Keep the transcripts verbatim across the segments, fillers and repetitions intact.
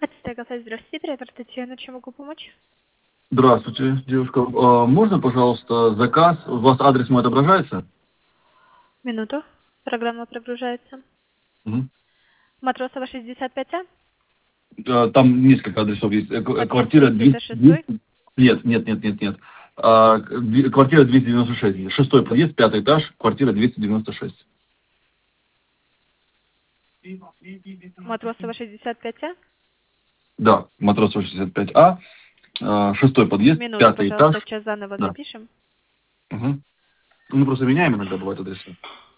Ацтека, здравствуйте, оператор Татьяна, чем могу помочь? Здравствуйте, девушка. А, Можно, пожалуйста, заказ? У вас адрес мой отображается? Минуту. Программа прогружается. Мгм. Матросова шестьдесят пять А? А, Там несколько адресов есть. Э, к- Подъезд Квартира третий, это двести... шестой? Нет, нет, нет, нет, нет. А, к- дви- Квартира двести девяносто шесть. Шестой подъезд, пятый этаж, квартира двести девяносто шесть. Матросова шестьдесят пять А? Да, Матросова шестьдесят пять А, а, шестой подъезд, Минуту, пятый этаж. пожалуйста, сейчас заново Да. запишем. Мгм. Мы просто меняем иногда, бывает адреса.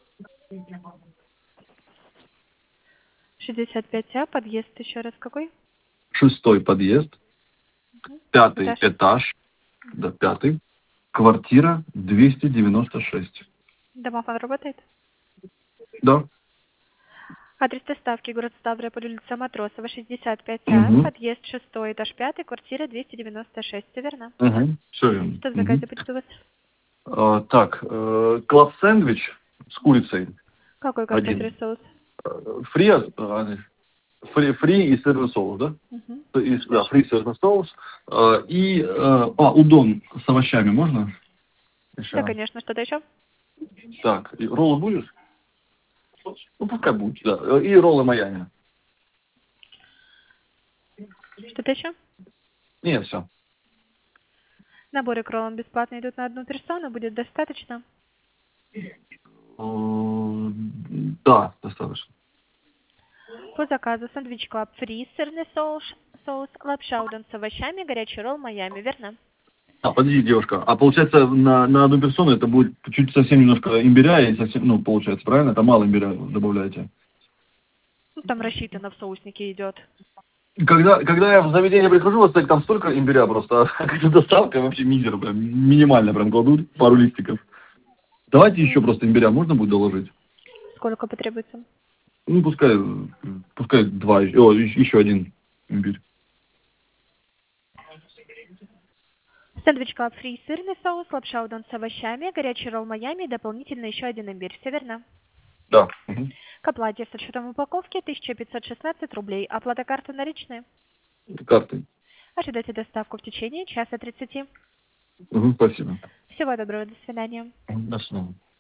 шестьдесят пять А, подъезд еще раз какой? Шестой подъезд, Мгм. пятый Этаж. этаж, да, пятый, квартира двести девяносто шесть. Домофон работает? Да. Адрес доставки, город Ставрополь, улица Матросова, шестьдесят пять А, Угу. подъезд шестой, этаж пятый, квартира двести девяносто шесть. Все верно? Угу. Все верно. Что в Угу. заказе будет у вас? А, так, э, клаб-сэндвич с курицей Какой один. картофельный соус? Э, Фри, а, фри, фри и сырный соус, да? Угу. И, да, Дальше. фри сырный соус. Э, И, э, а, удон с овощами можно? Да, Еще. конечно, что-то еще? Так, и роллы будешь? Ну, пускай будет, да. И роллы Майами. Что-то еще? Нет, все. Наборы к роллам бесплатно идут на одну персону, будет достаточно. Да, достаточно. По заказу сэндвич клаб фри, сырный соус, соус, лапша удон с овощами, горячий ролл Майами, верно? А, подожди, девушка. А получается, на, на одну персону это будет чуть совсем немножко имбиря и совсем, ну, получается, правильно? Это мало имбиря добавляете. Ну, там рассчитано в соуснике идет. Когда, когда я в заведение прихожу, вот так там столько имбиря просто, а как доставка вообще мизер, прям минимально прям кладут, пару листиков. Давайте еще М, просто имбиря можно будет доложить? Сколько потребуется? Ну, пускай, пускай два, о, еще еще один имбирь. Сэндвич клаб фри, сырный соус, лапша удон с овощами, горячий ролл Майами и дополнительно еще один имбирь. Все верно? Да. Угу. К оплате с учетом упаковки тысяча пятьсот шестнадцать рублей. Оплата карты наличные. Картой. Ожидайте доставку в течение часа тридцати. Угу, спасибо. Всего доброго, до свидания. До свидания.